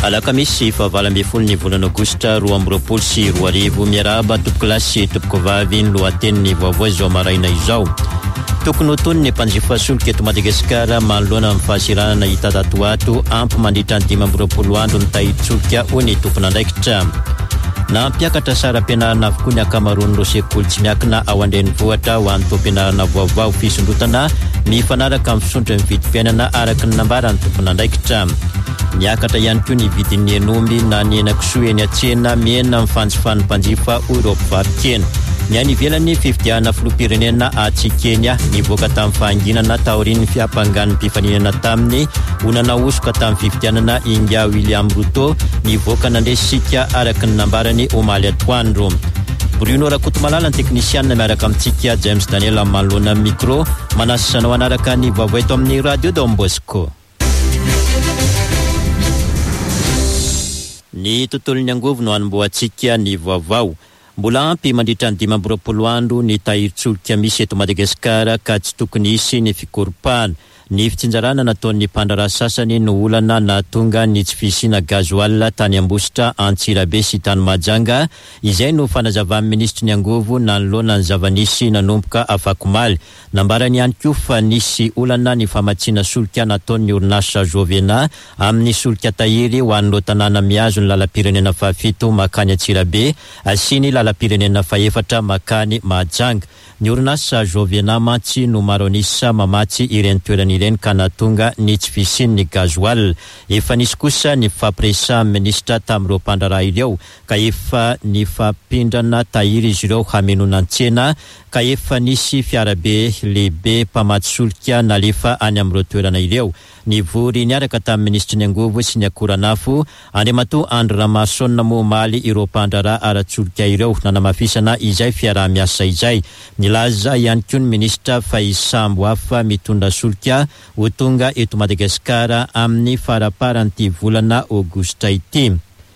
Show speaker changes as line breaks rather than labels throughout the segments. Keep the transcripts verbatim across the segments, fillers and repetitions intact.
Alakamisy fahavalo ambin'ny folo ny volana Aogositra roa amby roapolo sy roa arivo miarahaba topoko lahy sy topoko vavy ny lohateniny vaovao izao maraina izao. Tokony ho tony ny mpanjifa solika eto Madagasikara manoloana amin'ny fahasiranana hita tato ato ampy mandritra ny dimy amby roapolo andro ny tahitsolika ho ny tompona andraikitra. Na mpiakatra sara ampianarana avokoa ny akamaroan'ireo sekoly tsy miankina ao andrenivohitra ho an'ny toam-pianarana vaovao fisondrotana mifanaraka amin'ny fisondro ny vidim-piainana araka ny nambara ny tompona andraikitra. Niakatra ihany koa ny vidin'ny enomby na ny henan-kisoa eny an-tsena miena amin'ny fanjifan'ny mpanjifa Eoropa varikena. Ny any ivelany fifidiana filoham-pirenena a Tsikenya nivoaka tamin'ny fahanginana taorian'ny fihampangan'ny mpifaninana taminy onana osoka tamin'ny fifidianana Inga William Ruto nivoaka nandresika araka ny nambarany omaly atoandro. Bruno Rakotomalala ny teknisianina miaraka amintsika James Daniel amin'ny manoloana micro manasisanao anaraka ny vaovao eto amin'ny Radio Don Bosco. Ny tontolon'ny angovo no anomboantsika ny vaovao. Mbola ampy mandritra ny dimy amby roapolo andro ny tahitsolika misy eto Madagasikara ka tsy tokony hisy ny fikoropahana. Ny fitsinjarana nataon'ny mpandraraha sasany no olana nahatonga ny tsy fisiana gazoal tany Ambositra, Antsirabe sy tany Mahajanga. Izay no fanazavan'ny ministry ny angovo nanoloana ny zava-nisy nanomboka Afakomaly. Nambarany ihany koa fa nisy olana ny famatsiana solika nataon'ny orinasa Jovena amin'ny solika tahiry ho an'ireo tanàna mihazo ny lalam-pirenena fahafito makany Antsirabe sy ny lalam-pirenena faefatra makany Mahajanga. Ny orinasa Jovena mantsy no maronisa mamatsy ireny toerana ireny ka nahatonga ny tsy fisian'ny gazoal. Efa nisy kosa ny fampiresahan'ny ministra tamin'ireo mpandraraha ireo ka efa ny fampindrana tahiry izy ireo hamenona an-tsena ka efa nisy fiarabe lehibe mpamatsy solika nalefa any amin'ireo toerana ireo. Ny vory niaraka tamin'ny ministry ny angovo sy ny akoranafo Andriamatoa Andry Ramasona momaly ireo mpandraraha ara-tsolika ireo nanamafisana izay fiaraha-miasa izay. Nilaza ihany koa ny ministra fa isambo hafa mitondra solika ho tonga eto Madagasikara amin'ny faraparan'ity volana Aogositra ity.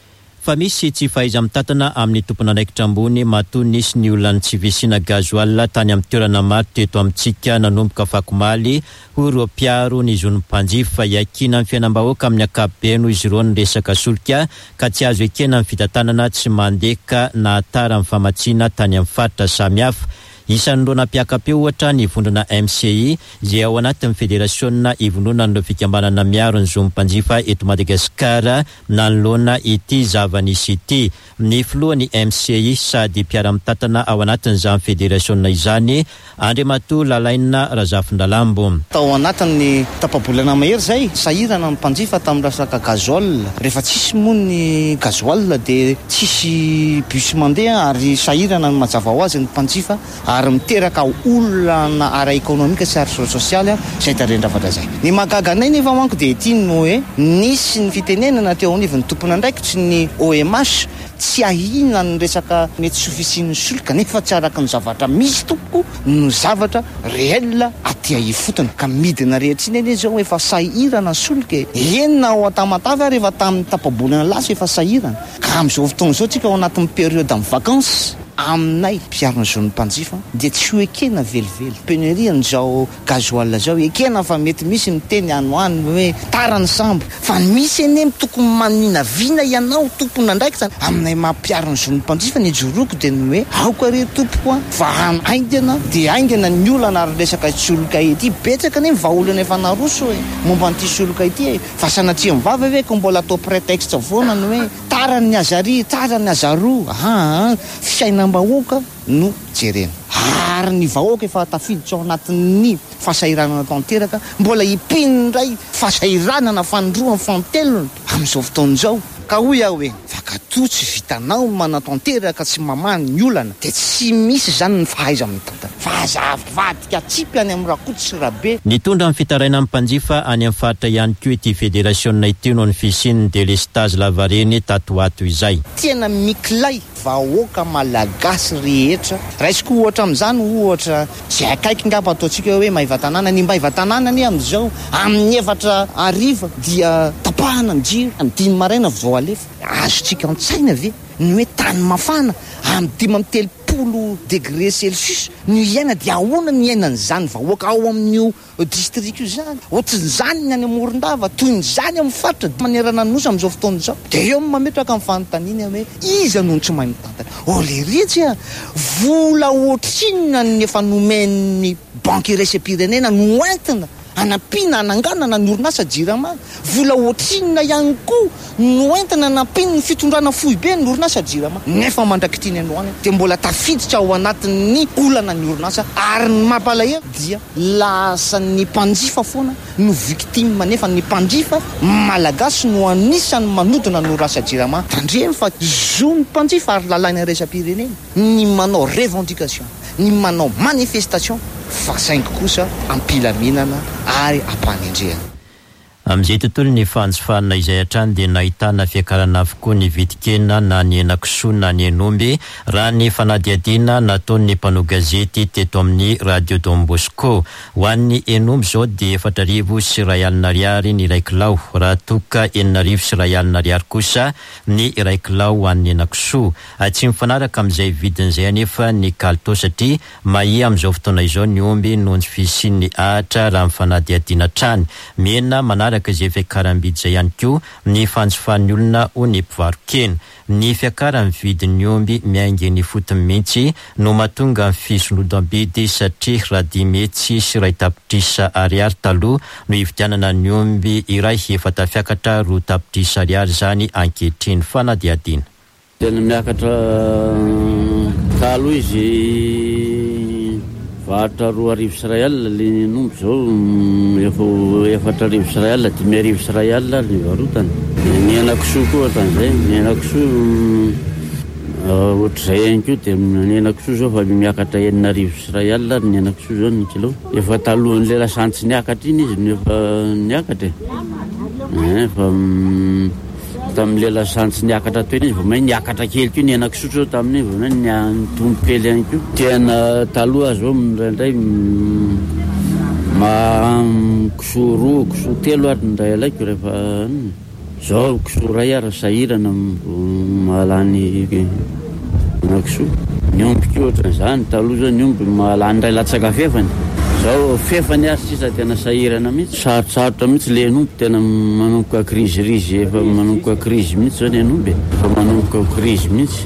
Fa misy tsy fahaiza mitatana amin'ny tompona andraikitra ambony matoa nisy ny olona tsy visiana gazoal tany amin'ny toerana maro teto amintsika nanomboka Afakomaly ho ireo mpiaro ny zon'ny mpanjifa iakina amin'ny fiainam-bahoaka amin'ny ankapobeny izy ireo ny resaka solika ka tsy azo ekena amin'ny fitantanana tsy mandeka na atara amin'ny famatsiana tany amin'ny faritra samihafa. Isan'ireo nampiakapeo ohatra ny vondrona M C I izay ao anatin'ny federasiona ivondrona n'ireo fikambanana miaro ny zon'ny mpanjifa eto Madagasikara nanoloana ity zava-nisy ity. Ny filohan'ny M C I sady mpiara-mitatana ao anatin'izany federasiona izany Andriamatoa Lalaina Razafindralambo.
Tao anatin'ny tapabolana mahery zay sahirana ny mpanjifa tamin'ny resaka gazoal. Rehefa tsisy moa ny gazoal dia tsisy bus mandeha ary sahirana ny mazava ho azy ny mpanjifa ary miteraka olana ara-ekonomika sy ara-sosialy izay tarendravatra zay. Ny mahagaga anay nefa manko dia ity no hoe nisy ny fitenenana teo anivon'ny tompona andraikitra ny O M H tsy ahina ny resaka mety sofisian'ny solika nefa tsy araka ny zavatra misy toko no zavatra réel aty ahifotony ka midina rehetra iny eny zao efa sahirana solika enina ao atamatavy rehefa tamin'ny tapabolana lasa efa sahirana ka amin'izao fotoana izao tsika ao anatin'ny période amin'ny vacances aminay mpiarona zon'ny mpanjifa dia tsy ho ekena velively pénurie n'izao gazoal zao ekena fa mety misy miteny anoany hoe tarany sambo fa misy eny tokony maninavina ianao tompona andraikitra aminay mampiarona zon'ny mpanjifa ny joroko dia ny hoe aoka re tompoko fa aingana dia aingana ny olana ary resaka solika ity betsaka ne vahaolana efa naroso hoe momba n'ity solika ity fa sanatria mivava ve ko mbola atao prétexte foana ny hoe tarany ny azary tarany azaro ah fiainam-bahoaka no jerena ary ny vahoaka efa tafiditra ao anatin'ny fahasahiranana tanteraka mbola hipindray fahasahiranana fandroany fantelona amin'izao fotoana izao ka hoy aho hoe fakatoa tsy vitanao manatanteraka sy mamany ny olana dia tsy misy zany ny fahaiza mitantana fa azavadika tsipy any amin'ny rakoto sy rabe.
Nitondra amin'ny fitaraina amin'ny mpanjifa any amin'ny faritra ihany koa ity federasiona ity no ny fisian'ny délestage lavareny tato ato izay.
Tena miklay vahoaka malagasy rehetra raisiko ohatra amin'izany ohatra tsy akaiky ngamba ataontsika hoe maivatanàna ny maivatanàna ny amin'izao amin'ny efatra ariva dia tapahana ny jiro amin'ny dimy maraina vao alefa azotsika an-tsaina ve ny hoe tany mafana amin'ny dimy amin'ny telopolo roapolo degré celsius ny iaina dia ahoana ny iainan'izany vahoaka ao amin'io district io zany ohatran'izany ny any Morondava toy ny zany amin'ny faritra manerana nosy amin'izao fotoana izao dia eo mametraka amin'ny fanontaniana hoe iza no tsy mahay mitantana o le ritsy a vola ohatrinona ny efa nomen'ny banque iraisam-pirenena no entina anampiana ananganana ny orinasa jirama vola ohatrinona ihany koa no entina anampiny ny fitondrana fohibe ny orinasa jirama nefa mandrakitiny ano any dia mbola tafiditra ao anatin'ny olana ny orinasa ary ny mampalahelo dia lasa ny mpanjifa foana no victime nefa ny mpanjifa malagasy no anisany manodina ny orinasa jirama tandremy fa zo ny mpanjifa ary lalaina iraisam-pirenena ny manao revendication ny manao manifestation fa saingy kosa ampilaminana ary ampanendrehana.
Amin'izay tontolo ny fanjifanana izay hatrany dia nahitana fiakarana avokoa ny vitikena na ny henan-kisoa na ny henomby raha ny fanadihadiana nataon'ny mpanao gazety teto amin'ny radio Don Bosco. Ho an'ny henomby izao dia efatra arivo sy iray alina ariary ny iray kilao, raha toka enina arivo sy iray alina ariary kosa ny iray kilao ho an'ny henan-kisoa. Tsy mifanaraka amin'izay vidin'izay anefa ny kalitao satria mahia amin'izao fotoana izao ny omby noho ny fisian'ny ahatra raha mifanadihadiana trany. Mena manaraka izay fiakaram-bidy izay ihany koa ny fanjifan'ny olona ho ny mpivarokena. Ny fiakaran'ny vidin'ny omby miainga ny fotony mihitsy no mahatonga ny fisondrotam-bidy satria raha dimy hetsy sy iray tapitrisa ariary taloha no hividianana ny omby iray efa tafiakatra roa tapitrisa ariary zany ankehitriny fanadihadiana.
Tena miakatra taloha izy vatra roa arivo sy iray alina le nombo zao efa efatra arivo sy iray alina dimy arivo sy iray alina ny varotana. Ny henan-kisoa koa ohatran'izay ny henan-kisoa ohatr'izay ihany koa dia ny henan-kisoa zao fa miakatra enina arivo sy iray alina ny henan-kisoa zao ny kilo. Efa talohan'ilay lasantsy niakatra iny izy no efa niakatra efa tamin'ilay lasantsy niakatra toena izy vao mahay niakatra kely koa ny henan-kisoa zao tamin'iny vao mahay nitombo kely ihany koa. Tena taloha zao indraindray ma kisoa roa kisoa telo ary ndray alaiko rehefa zao kisoa ray ary sahirana mahalany henan-kisoa. Ny omby koa ohatran'izany taloha zao ny omby mahalany ray latsaka fefany zao fefany ary sisa tena sahirana mihitsy sarotsarotra mihitsy le henomby tena manomboka krizirizy efa manomboka krizy mihitsy zao ny henomby efa manomboka krizy mihitsy.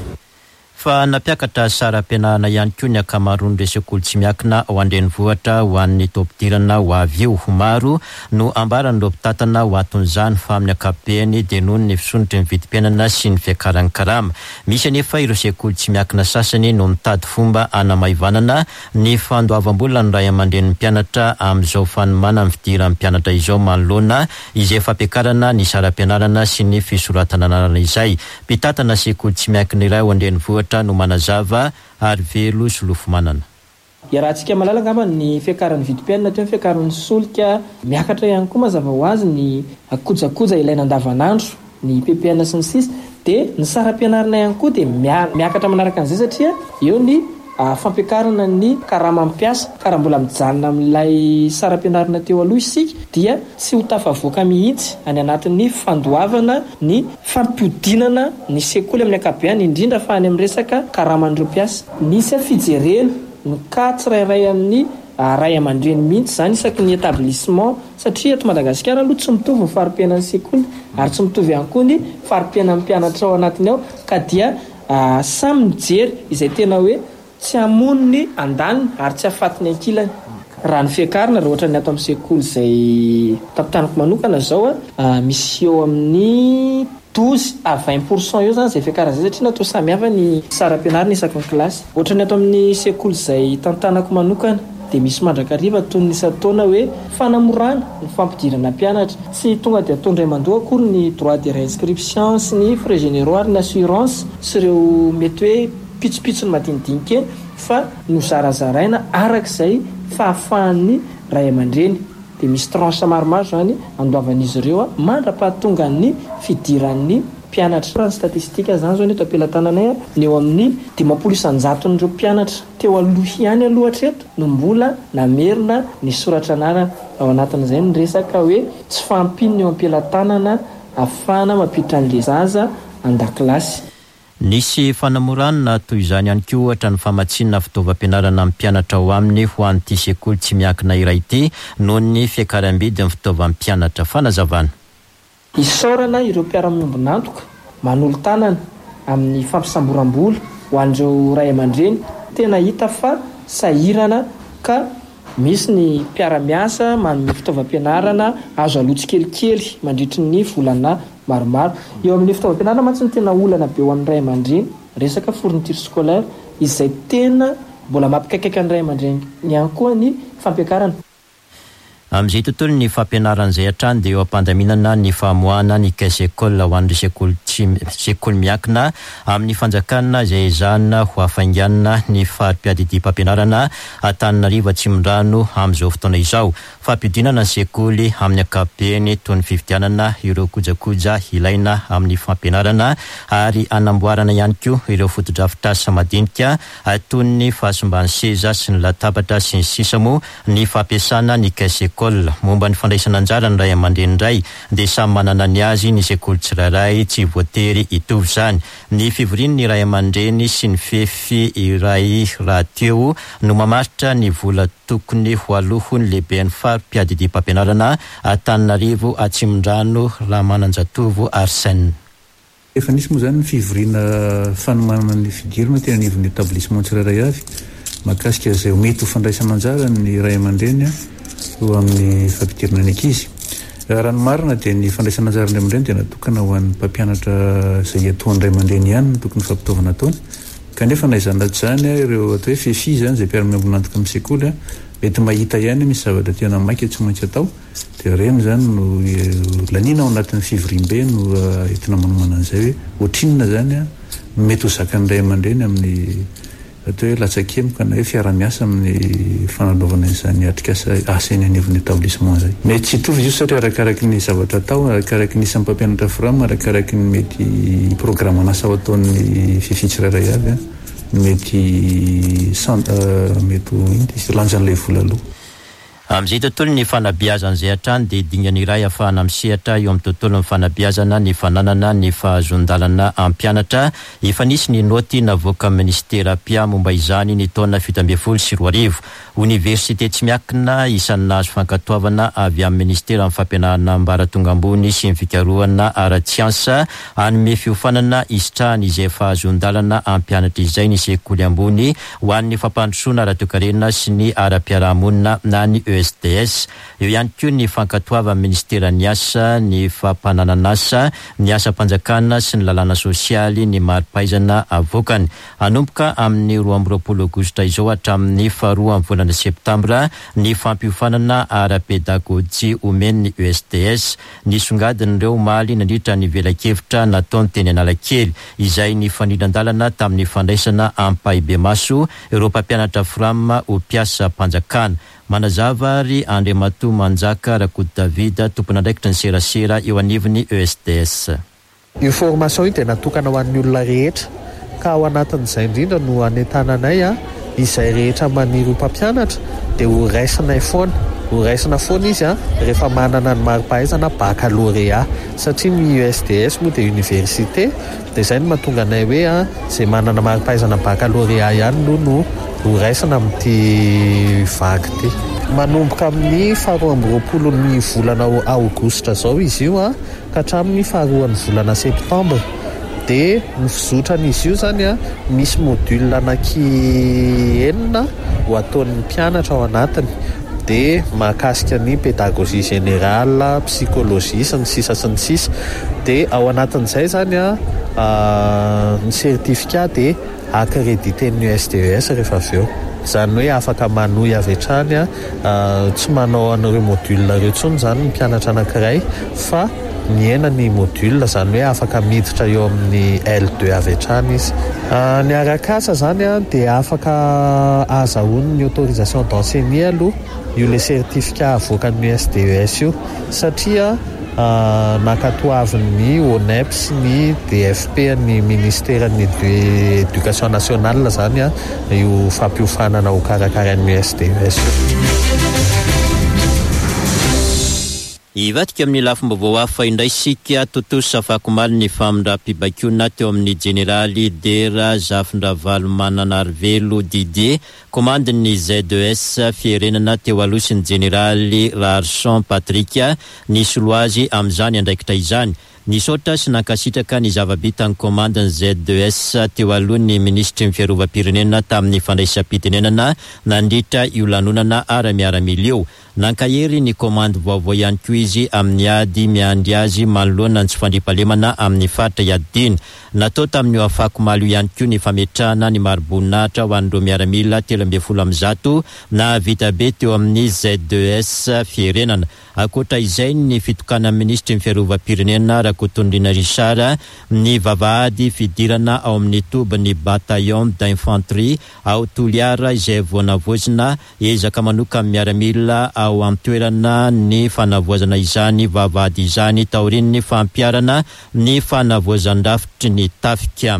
Fa napiakatra saram-pianarana ihany koa ny ankamaroany resakolo tsy miakina ho andrenivohitra ho an'ny topidirana ho avy eo. Maro no ambaran'ireo mpitatana ho aton'izany fa amin'ny ankapobeny dia noho ny fisondrotry ny vidim-pianana sy ny fiakaran'ny karama. Misy anefa ireo sekoly tsy miakina sasany no mitady fomba hanamaivanana ny fandoavam-bola ny ray aman-dren'ny mpianatra amin'izao fanomana amin'ny fidiran'ny mpianatra izao manoloana izay fampiakarana ny saram-pianarana sy ny fisoratana anarana izay. Mpitatana sekoly tsy miakina iray ho andrenivohitra no manazava ary velo sy lofomanana.
Iarahantsika malala ngamba ny fiakaran'ny vidim-pianana toy ny fiakaran'ny solika miakatra ihany koa mazava ho azy ny kojakoja ilaina andavanandro ny P P N sy ny sisa dia ny saram-pianarana ihany koa dia miakatra manaraka an'izay satria eo ny fampiakarana ny karama mampiasa karaha mbola mijanona amin'ilay saram-pianarana teo aloha isika dia tsy ho tafavoaka mihitsy any anatin'ny fandoavana ny fampiodinana ny sekoly amin'ny ankapobeny indrindra fa any amin'ny resaka karaman'ireo mpiasa. Nisy fijerena ny ka tsirairay amin'ny ray aman-dreny mihitsy zany isaky ny établissement satria eto Madagasikara aloha tsy mitovy ny fari-piainan'ny sekoly ary tsy mitovy ihany koa ny fari-piainan'ny mpianatra ao anatiny ao ka dia samy mijery izay tena hoe tsy hamoniny andaniny ary tsy hafatiny ankilany. Raha ny fiakarana raha ohatra ny ato amin'ny sekoly izay tapitaniko manokana zao a misy eo amin'ny douze à vingt pourcent eo zany izay fiakarana zay satria natao samihafa ny saram-pianarana isaky ny kilasy. Ohatra ny ato amin'ny sekoly izay tantanako manokana dia misy mandrakariva toy ny isataona hoe fanamorana ny fampidirana mpianatra tsy tonga dia ataondray mandoa akory ny droit de réinscription sy ny frais généraux ary ny assurance sy ireo mety hoe pitsopitsony madinidinika eny fa no zarazaraina arak'izay fahafahan'ny ray aman-dreny. Dia misy tranche maromaro zany andoavan'izy ireo mandra-pahatonga ny fidiran'ny mpianatra. Ny statistika zany zao ny eto ampelantananay ny eo amin'ny dimampolo isanjaton'ireo mpianatra teo aloha ihany aloha hatreto no mbola namerina ny soratra anarana. Ao anatin'izay ny resaka hoe tsy fampiny eo ampelantanana ahafahana mampiditra an'ilay zaza an-dakilasy.
Nisy fanamorana toy izany ihany koa ohatra ny famatsinana fitaovam-pianarana amin'ny mpianatra ao aminy ho an'ity sekoly tsy miankina iray ity noho ny fiakaram-bidy ny fitaovam-pianatra. Fanazavana.
Isaorana ireo mpiara-miombonantoka manolo tanana amin'ny fampisamboram-bola ho an'ireo ray aman-dreny. Tena hita fa sahirana ka misy ny mpiara-miasa manome fitaovam-pianarana azo alotsy kelikely mandritry ny volana maromaro. Eo amin'ny fitaovam-pianarana mantsy ny tena olana be ho an'ny ray aman-dreny resaka fourniture scolaire izay tena mbola mampikaikaika ny ray aman-dreny ihany koa ny fampiakarana.
Amin'izay tontolo ny fampianaran'izay hatrany dia eo am-pandaminana ny famoahana ny caisse école ho an'ireo sekoly sekoly miankina amin'ny fanjakana izay ezahana ho hafainganana ny fahampiadidim-pampianarana Antananarivo Atsimondrano amin'izao fotoana izao. Fampidinana ny sekoly amin'ny ankapobeny toy ny fividianana ireo kojakoja ilaina amin'ny fampianarana ary anamboarana ihany koa ireo fotodrafitrasa madinika toy ny fahasombany seza sy ny latabatra sy ny sisa moa ny fampiasana ny caisse école. Momba ny fandraisana anjara ny ray aman-dreny indray dia samy manana ny azy ny sekoly tsirairay tsy voatery hitovy izany. Ny fivoriany ny ray aman-dreny sy ny fefy iray raha teo no mamaritra ny vola tokony ho alohony lehibe ny fahampiadidim-pampianarana Antananarivo Atsimondrano raha Mananjatovo Arsène.
Efa nisy moa zany ny fivoriana fanomanana ny fidirana tena anivon'ny établissement tsirairay avy mahakasika izay mety ho fandraisana anjara ny ray aman-dreny eo amin'ny fampidirana ny ankizy. Raha ny marina dia ny fandraisana anjara ny aman-dreny dia natokana ho an'ny mpampianatra izay atoan'ny ray aman-dreny ihany no tokony fampitaovana ataony. Kanefa na izany zany ireo atao hoe fefy zany izay mpiara-miombonantoka amin'ny sekoly mety mahita ihany misy zavatra tena maika tsy maintsy atao dia reny zany no lanina ao anatin'ny fivoriam-be no entina manomana an'izay hoe ohatrinona zany mety ho zakan'ny ray aman-dreny amin'ny atao hoe latsakemika na hoe fiara-miasa amin'ny fananaovana izany atrikasa asa eny anivon'ny établissement zay. Mety tsy hitovy izy io satria arakaraky ny zavatra atao, arakaraky ny isan'ny mpampianatra firama, arakaraky ny mety programme asa ao ataon'ny fify tsirairay avy mety mety lanjan'ilay vola aloha.
Amin'izay tontolo ny fanabeazan'izay hatrany dia dingana iray ahafahana misehatra eo amin'ny tontolo ny fanabeazana ny fananana ny fahazon-dalana ampianatra. Efa nisy ny noty navoaka ministera pia momba izany ny taona fito ambin'ny folo sy roa arivo. Université tsy miankina isan'ny nahazo fankatoavana avy amin'ny ministera amin'ny fampianarana ambaratonga ambony sy ny fikarohana ara-tsiansa hanome fiofanana isitrahany izay fahazon-dalana ampianatra izay ny sekoly ambony ho an'ny fampandrosoana ara-toekarena sy ny ara-piarahamonina na ny E S D S. Eo ihany koa ny fankatoava ministera ny asa, ny fampananan'asa, ny asa-panjakana sy ny lalàna sosialy ny mari-pahaizana avokany. Hanomboka amin'ny roa amby roapolo aogositra izao hatramin'ny faharoa amin'ny volana septambra ny fampiofanana ara-pedagojia omeny ny E S D S. Nisongadin'ireo maly nandritra ny vela-kevitra nataony teny Analakely izay ny fanindran-dalana tamin'ny fandraisana ampahibe maso ireo mpampianatra firama ho mpiasa panjakana. Manazava ary Andriamato Manjaka Rakoto Davida tompon'andraikitra ny serasera eo anivon'ny E S D S.
Io formation io dia natokana ho an'ny olona rehetra ka ao anatin'izay indrindra no anentananay a izay rehetra maniry ho mpampianatra dia ho raisinay foana ho raisina foana izy a rehefa manana ny mari-pahaizana baccalauréat satria ny E S D S moa dia université dia izay no mahatonga anay hoe a izay manana mari-pahaizana baccalauréat ihany no no ho raisina amin'ity vaky ity. Manomboka amin'ny faharoa amby roapolo ny volana aogositra zao izy io a ka hatramin'ny faharoa ny volana septambra dia ny fizotran'izy io zany a misy module ananky enina ho ataon'ny mpianatra ao anatiny dia mahakasika ny pédagogie générale, psychologie sy ny sisa sy ny sisa dia ao anatin'izay zany a ny certificat dia accréditen'ny E S D S rehefa avy eo. Izany hoe afaka manohy avy hatrany a tsy manao an'ireo module ireo intsony zany ny mpianatra anankiray fa miena ny module zany hoe afaka miditra eo amin'ny L deux avy hatrany izy. Ny arak'asa zany a dia afaka azahoany ny autorisation d'enseigner aloha io le certificat avoakan'ny E S D S io satria Uh, nakatoavin'ny O N E P S ny D F P ny ministèran'ny éducation nationale zany a io fampiofanana ho karakarain'ny E S D S.
Ivatika amin'ny lafim-baovao hafa indray sika tontolo safakomaly ny famindram-pibakiona teo amin'ny jeneraly Dera Zafindravalo Mananarivelo Didier komandin'ny Z E S firenena teo alosin'ny jeneraly Rarson Patrick ny soloazy amin'izany andraikitra izany. Nisotra sy nankasitraka ny zava-bitany komandin'ny Z E S teo alohan'ny ministry ny fiarovam-pirenena tamin'ny fandraisam-pitenenana nandritra io lanonana ara-miaramila eo. Nankahery ny komandy vaovao ihany koa izy amin'ny ady miandry azy manoloana ny tsy fandriampahalemana amin'ny faritra iadina. Natao tamin'ny afakomaly ihany koa ny fametrahana ny mari-boninahitra ho an'ireo miaramila telo ambin'ny folo amby zato na vita be teo amin'ny Z E S firenena. Akoatra izay ny fitokana ministry ny fiarovam-pirenena Rakotondrina Richard ny vavahady fidirana ao amin'ny tobin'ny bataillon d'infanterie ao Toliara izay voanavozina ezaka manoka amin'ny miaramila ao amtoerana ny fanavoazana izany vavahady izany taorin'ny fampiarana ny fanavoazan-drafitry ny tafika.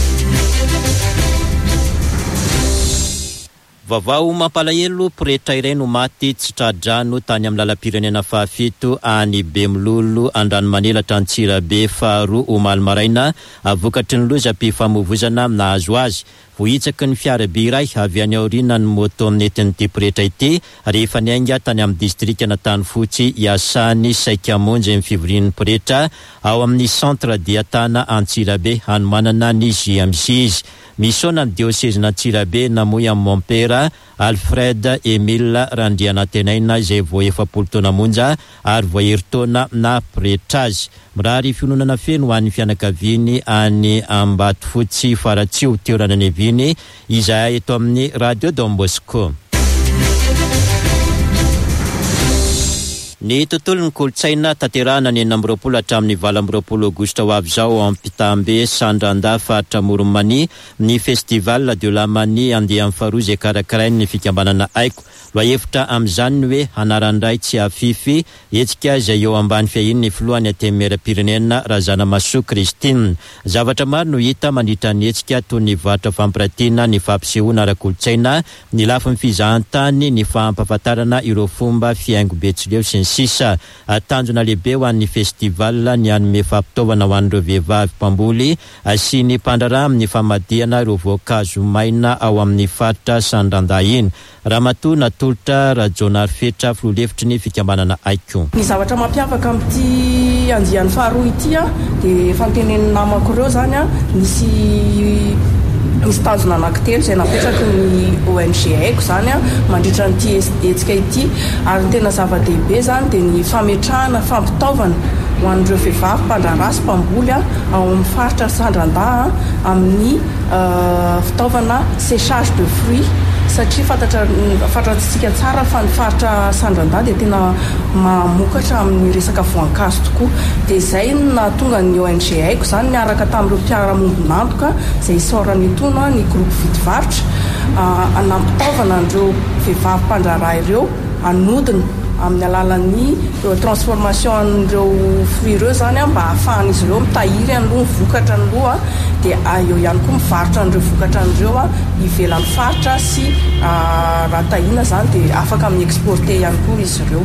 Vavao mampalahelo pretra iray no maty tsy tradrano tany amin'ny lalam-pirenena fahafito any Bemilolo Andranomanilatra Antsirabe faharoa omaly maraina avokatry ny lozam-pifamoivozana nahazo azy. Vohitsaka ny fiarabe iray avy any aoriana ny moto amin'ny etin'ity pretra ity rehefa niainga tany amin'ny distrika Natany Fotsy Iasany Saikamonjy amin'ny fivorian'ny pretra ao amin'ny centre diatana Antsirabe hanomanana ny J M C izy. Misona ny diocèse Antsirabe namoy amin'ny Montpera Alfred Emile Randrianatenaina izay vao efapolo taona monja ary voaheritaona na pretra azy. Mirary fiononana feno ho an'ny fianakaviany any Ambatofotsy Faratsio teorana ny Viny izay eto amin'ny Radio Don Bosco. Ny tontolo ny kolotsaina tanterahana ny enina amby roapolo hatramin'ny valo amby roapolo Aogosta ho avy zao ao Ampitambe Sandrandà faritra Moromani ny festival de la Manie andeha amin'ny faharoa izay karakarainy ny fikambanana haiko. Loa hevitra amin'izany ny hoe anarandray tsy afify hetsika izay eo ambany fiahiny ny filohany atemera-pirenena Razanamaso Christine. Zavatra maro no hita mandritra ny hetsika toy ny vatra fampiratiana ny fampisehoana ara-kolotsaina ny lafiny fizahantany ny fampahafantarana ireo fomba fiaingo betsileo sy ny sisa. Tanjona lehibe ho an'ny festival ny anome fampitaovana ho an'ireo vehivavy mpamboly sy ny mpandrarà amin'ny famadihana ireo voankazo maina ao amin'ny faritra Sandrandà iny. Ramatoa natolotra Rajonary Fetra filoha-hevitry ny fikambanana haiko.
Ny zavatra mampiavaka amin'ity andiany faharoa ity a dia fantenen'ny namako ireo zany a nisy nisy tanjona anankitelo izay napetraka ny O N G haiko zany a mandritra n'ity hetsika ity ary ny tena zava-dehibe zany dia ny fametrahana fampitaovana ho an'ireo vehivavy mpandrarà sy mpamboly a ao amin'ny faritra Sandrandà amin'ny fitaovana séchage de fruits satria fantatra fantatsika tsara fa ny faritra Sandrandà dia tena mamokatra amin'ny resaka voankazo tokoa. Dia izay nahatonga ny O N G haiko zany miaraka tamin'ireo mpiara-monina-nantoka izay isaorany itony ny groupe Vitivaritra anampitaovana an'ireo vehivavy mpandrarà ireo anodina amin'ny alalan'ny transformation an'ireo fruits ireo zany mba ahafahan'izy ireo mitahiry an'ireo vokatra an'ireo dia eo ihany koa mivarotra an'ireo vokatra an'ireo ivelan'ny faritra sy raha tahina zany dia afaka mi-exporter ihany koa izy ireo.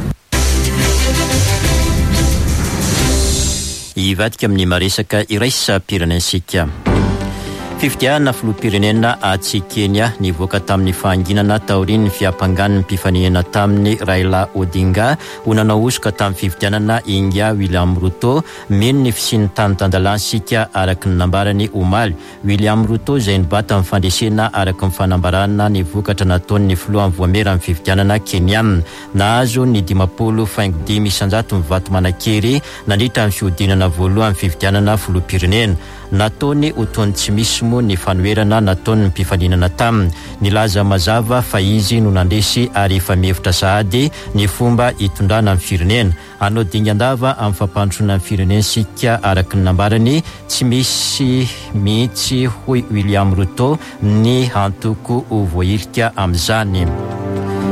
Ivadika amin'ny maresaka iraisam-pirenensika. Fifidiana filoham-pirenena atsy Kenya nivoaka tamin'ny fahanginana taorian'ny fiampangan'ny mpifanena tamin'ny Raila Odinga ho nanaosika tamin'ny fifidianana India William Ruto mino ny fisian'ny tany-tandalansika araky ny nambarany omaly. William Ruto izay nibata amin'ny fandresena araky ny fanambarana ny vokatra nataony ny filohan'ny voamera amin'ny fifidianana Kenya. Nahazo ny dimapolo faingo dimy isanjato mivato manakely nandritra amin'ny fiodinana voalohany fifidianana filoham-pirenena. Nataony otony tsy misy moa ny fanoerana nataony ny mpifaninana taminy. Nilaza mazava fa izy no nandresy ary efa mihevitra sahady ny fomba hitondrana amin'ny firenena. Anao dingan-dava amin'ny fampandrosoana amin'ny firenensika araky ny nambarany tsy misy mihitsy hoy William Ruto ny antoko ho voahirika amin'izany.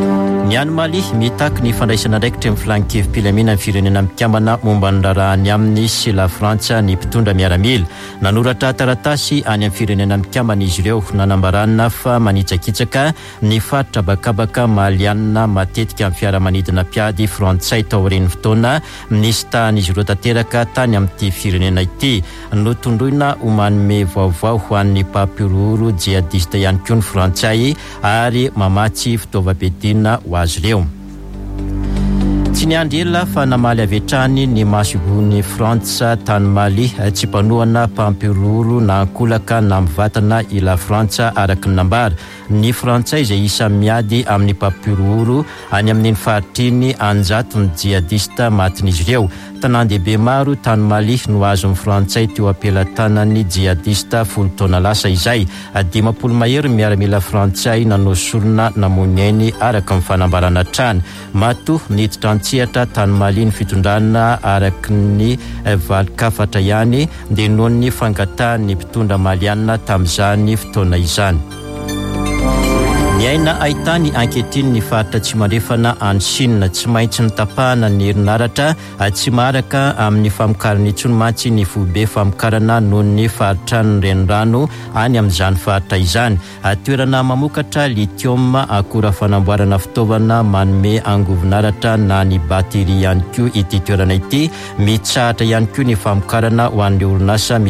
Ny any Mali mitaky ny fandraisana andraikitra amin'ny filankevi-pilamina amin'ny firenena mikambana momba ny rarahany aminy sy la Frantsa ny mpitondra miaramila. Nanoratra taratasy any amin'ny firenena mikambana izy ireo nanambarana fa manitsakitsaka ny faritra bakabaka malianina matetika amin'ny fiaramanidina piady frantsay tao aorian'ny fotoana nisy tahan'izy ireo tanteraka tany amin'ity firenena ity. Notondroina ho manome vaovao ho an'ny mpampiroro jihadista ihany koa ny frantsay ary mamatsy fitaovam-piadiana ho azy ireo. Tsy niandry ela fa namaly avy hatrany ny masovony Frantsa tany Mali tsy mpanohana mpampiroro na ankolaka na mivatana i la Frantsa araky ny nambara. Ny Frantsay izay isa miady amin'ny mpampiroro any amin'ny faritriny anjato ny jihadista matin'izy ireo. Tanàn-dehibe maro tany Mali no azon'ny Frantsay teo ampelantanan'ny jihadista folo taona lasa izay. Dimampolo mahery miaramila Frantsay nanao sorona namonainy araky ny fanambarana trany. Mato niditra antsihatra tany Mali ny fitondrana araky ny valikafatra ihany dia noho ny fangatahan'ny mpitondra malianina tamin'izany fotoana izany. Ny aina ahitany ankehitriny ny faritra tsy mandrefana any Chine tsy maintsy nitapahana ny herinaratra tsy maharaka amin'ny famokarana intsony mantsy ny foibe famokarana noho ny faritra ny renirano any amin'izany faritra izany. Toerana mamokatra lithium akora fanamboarana fitaovana manome angovinaratra na ny batery ihany koa ity toerana ity. Mitsahatra ihany koa ny famokarana ho an'ireo orinasa